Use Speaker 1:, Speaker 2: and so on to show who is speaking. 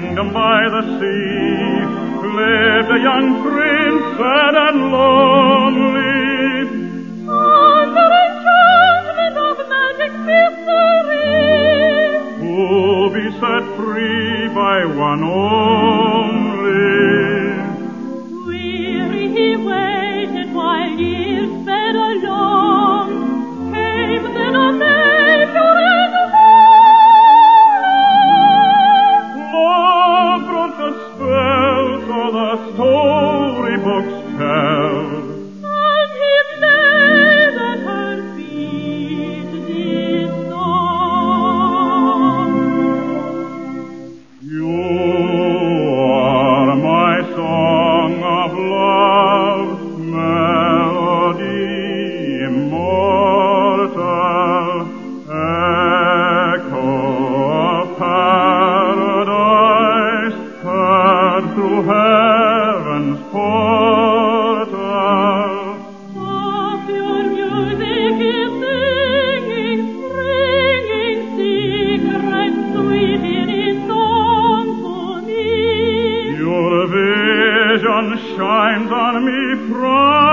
Speaker 1: kingdom by the sea lived a young prince, sad and lonely,
Speaker 2: under enchantment of magic mystery,
Speaker 1: who'll be set free by one only.
Speaker 2: Weary he waited while years sped along. Came then a maid pure and holy.
Speaker 1: Love brought the spell, so the storybooks tell.
Speaker 2: And he laid at her feet this song.
Speaker 1: You are my song of love, melody immortal, echo of paradise, heard through heaven's portal.
Speaker 2: Soft your music is singing, bringing secrets sweet in its song to me.
Speaker 1: Your vision shines on me from